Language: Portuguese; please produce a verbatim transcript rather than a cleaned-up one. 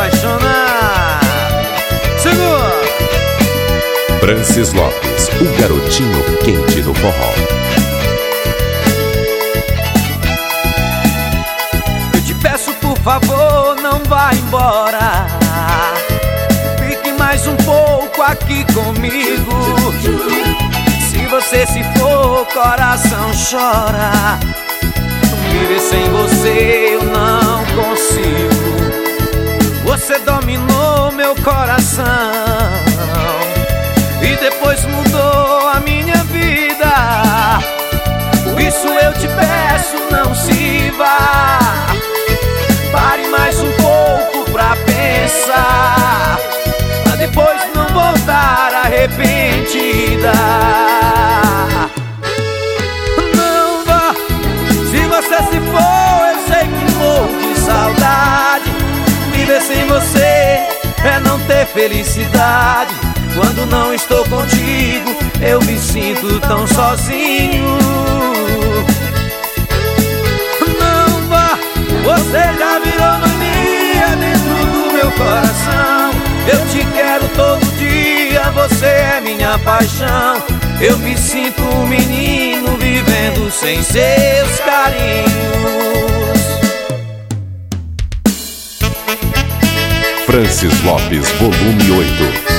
apaixonado. Segura! Francis Lopes, o garotinho quente do forró. Eu te peço, por favor, não vá embora. Fique mais um pouco aqui comigo. Se você se for, coração chora. Viver sem você eu não consigo. Você dominou meu coração e depois mudou a minha vida. Por isso eu te peço, não se vá. Pare mais um pouco pra pensar, pra depois não voltar arrependida. Não vá, se você se for, eu sei que morro de saudade. Viver sem você é não ter felicidade. Quando não estou contigo, eu me sinto tão sozinho. Não vá, você já virou mania dentro do meu coração. Eu te quero todo dia, você é minha paixão. Eu me sinto um menino vivendo sem seus carinhos. Francis Lopes, volume oito.